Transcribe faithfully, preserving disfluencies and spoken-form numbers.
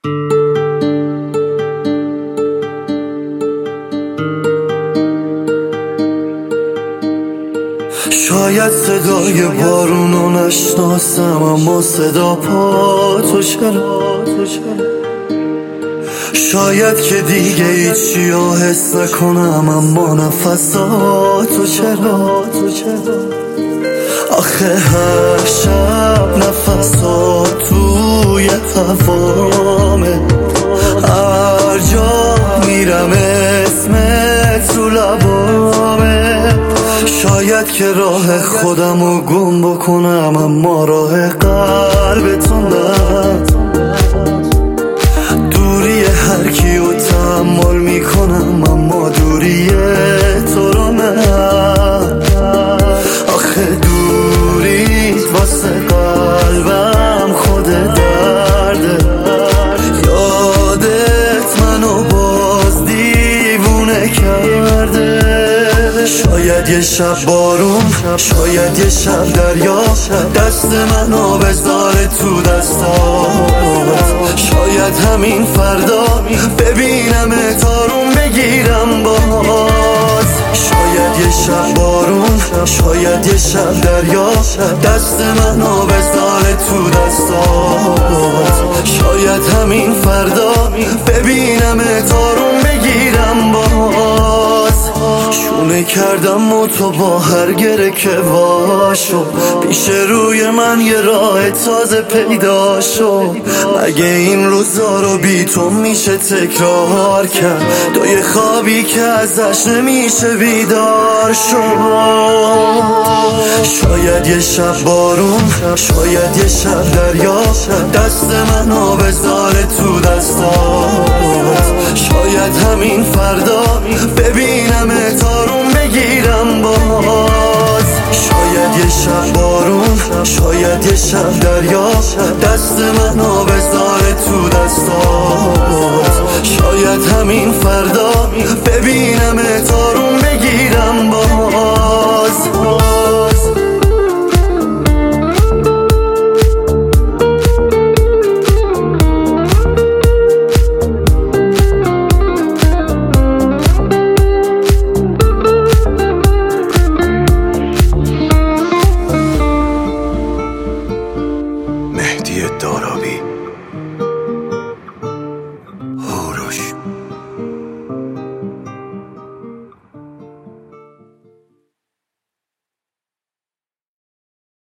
شاید صدای بارونو نشناسم، اما صدا پا تو چرا؟ شاید که دیگه هیچی رو حس نکنم، اما نفساتو چرا؟ آخه هر شب نفسات توی هوامه، هر جا میرم اسمت رو لبامه. شاید که راه خودمو گم بکنم، اما راه قلبتون نه. دوری هر کیو تحمل میکنم، اما دوری تو رو نه. آخه دوریت واسه قلبم خود درده، یادت منو باز دیوونه کرده. شاید یه شب بارون، شاید یه شب دریا، دست منو بذاره تو دستات. شاید همین فردا ببینم تارون بگیرم باز. شاید یه شب بارون، شاید یه شب دریا، دست منو بذاره تو دستات. شاید همین فردا ببینم تارون بگیرم باز. شونه کردم و تو با هر گره که واشو، پیش روی من یه راه تازه پیدا شو. مگه این روزا رو بی تو میشه تکرار کرد؟ تو یه خوابی که ازش نمیشه بیدار شد. شاید یه شب بارون، شاید یه شب دریا، دست منو بذاره تو دستات. شاید همین فردا ببینم تارون بگیرم باز. شاید یه شب بارون، شاید یه شب دریا، دست منو بذاره تو دستات. شاید همین فردا ببینم تارون بگیرم باز.